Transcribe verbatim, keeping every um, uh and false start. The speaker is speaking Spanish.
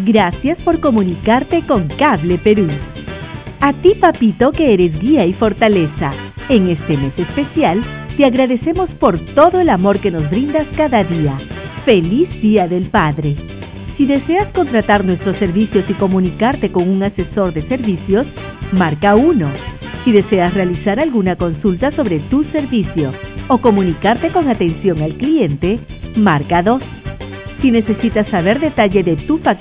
Gracias por comunicarte con Cable Perú. A ti, papito, que eres guía y fortaleza. En este mes especial, te agradecemos por todo el amor que nos brindas cada día. ¡Feliz Día del Padre! Si deseas contratar nuestros servicios y comunicarte con un asesor de servicios, marca uno. Si deseas realizar alguna consulta sobre tu servicio o comunicarte con atención al cliente, marca dos. Si necesitas saber detalle de tu factura,